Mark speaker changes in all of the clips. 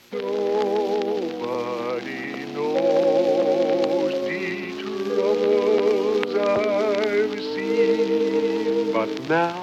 Speaker 1: Nobody knows the troubles I've seen, but now.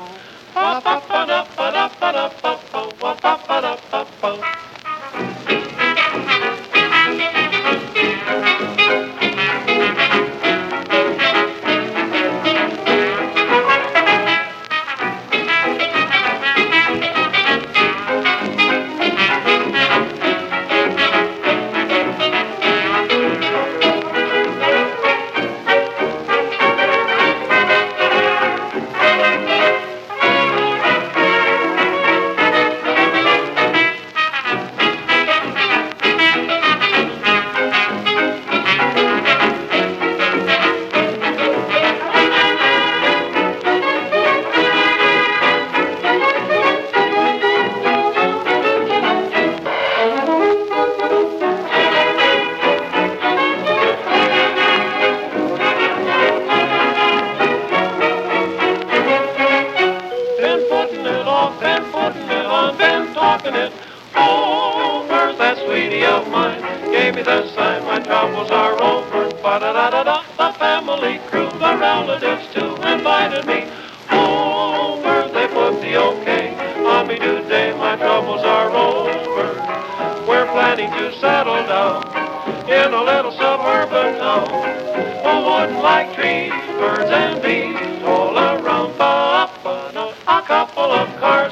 Speaker 2: Been talking it over. That sweetie of mine gave me the sign. My troubles are over. Ba-da-da-da-da. The family crew, the relatives too, invited me over. They put the okay on me today. My troubles are over. We're planning to settle down in a little suburban town. A wooden like trees, birds and bees all around. A couple of cars